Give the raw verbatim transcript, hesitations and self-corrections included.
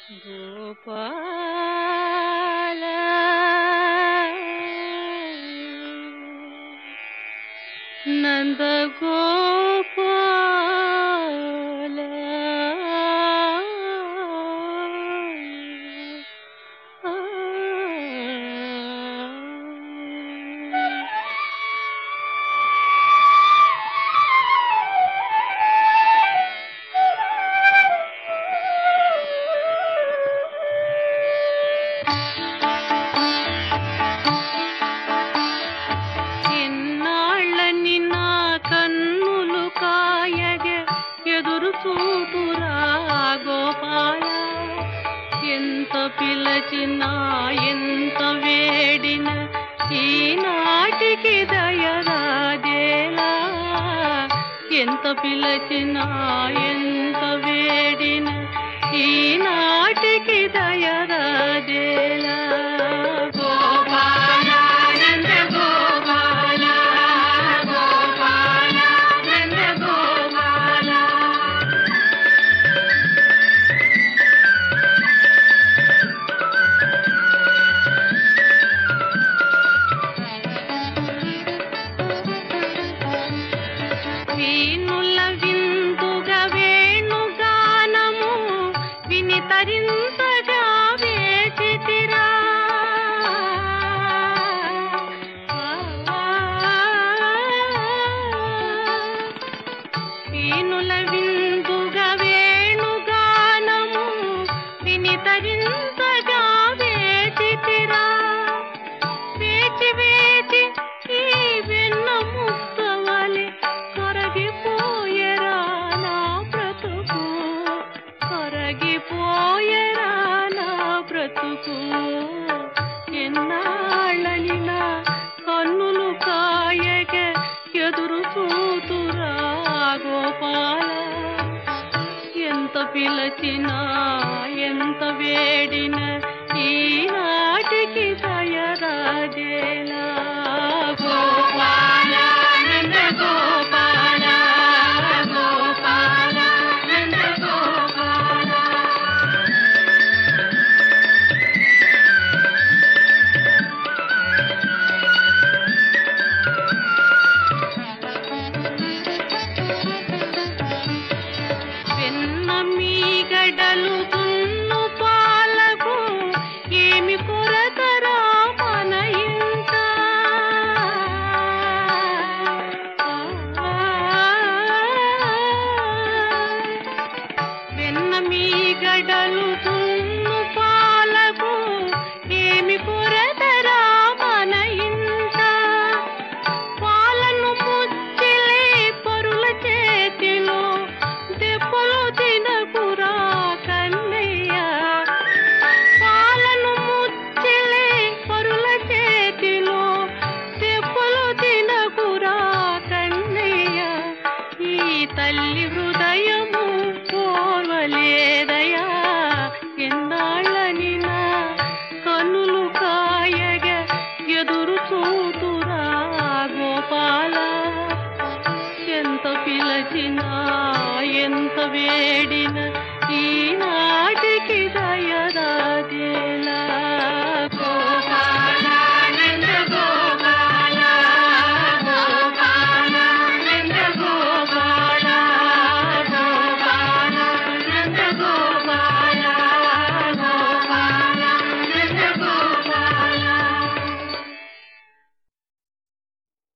గోపాల నంద గోపాల చూపురా గోపాల ఎంత పిలచినా ఎంత వేడిన ఈనాటికి దయరాజేలా ఎంత పిలచినా ఎంత వేడిన ఈనాటికి దయరాజేలా వీణుల విందుగా వేణుగానము విని తరింతగా వేచితిరా వీణుల విందుగా వేణుగానము విని తరింతగా వేచితిరా వేచి వేచి ఈ వెన్న ముక్కవలె కరగిపోయేరా నా బ్రతుకు కరగిపోయేరా నా బ్రతుకు ఎన్నాళ్ళని నా కన్నులు కాయగ ఎదురు చూతురా గోపాల ఎంత పిలచినా ఎంత వేడిన ఈనాటికి దయరాజేలా గోపాల నంద గోపాల గోపాల నంద గోపాల వెన్న మీగడలు దున్ను పాలకు ఏమి కొరతరా మన ఇంట వెన్న మీగడలు దున్ను పాలకు ఏమి కొరతరా మన ఇంట పాలను ముచ్చిలే పరుల చేతిలో దెబ్బలు తినకురా కన్నయ్య పాలను ముచ్చిలే పరుల చేతిలో దెబ్బలు తినకురా కన్నయ్య ఈ తల్లి హృదయము పోవలేదయా ఎన్నాళ్ళని నా కన్నులు కాయగ ఎదురు చూతురా గోపాల ఎంత పిలచినా ఎంత వేడిన ఈనాటికి